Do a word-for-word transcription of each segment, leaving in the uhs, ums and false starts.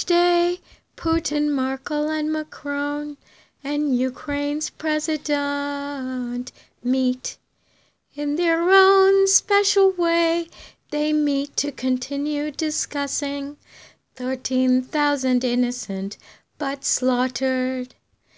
Each day Putin, Merkel, and Macron and Ukraine's president meet. In their own special way, they meet to continue discussing thirteen thousand innocent but slaughtered.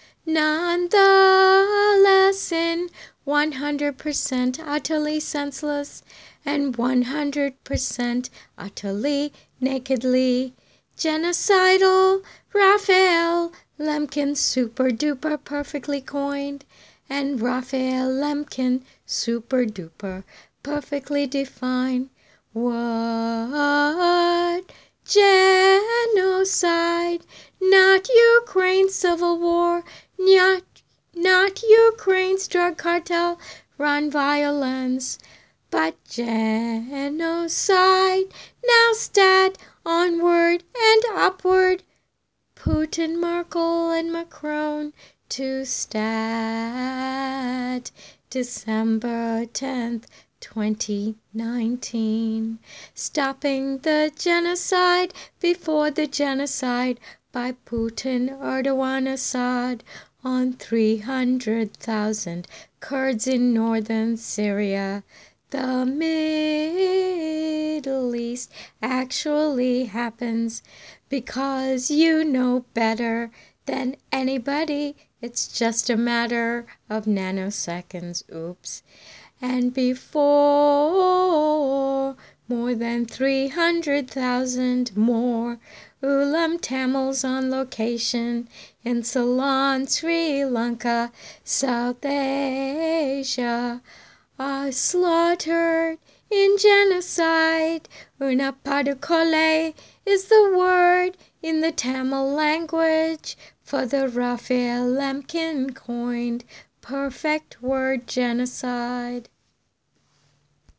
Nonetheless, in one hundred percent utterly senseless and one hundred percent utterly nakedly genocidal, Raphael Lemkin super duper perfectly coined, and Raphael Lemkin super duper perfectly defined what genocide, not Ukraine's civil war, not, not Ukraine's drug cartel run violence, but genocide. Now stat, onward and upward, Putin, Merkel, and Macron to stat. December tenth, twenty nineteen. Stopping the genocide before the genocide by Putin, Erdogan, Assad on three hundred thousand Kurds in northern Syria. The Middle East actually happens because you know better than anybody. It's just a matter of nanoseconds. Oops. And before more than three hundred thousand more Ulam Tamils on location in Ceylon, Sri Lanka, South Asia are slaughtered in genocide. Unapadukole is the word in the Tamil language for the Raphael Lemkin coined perfect word genocide.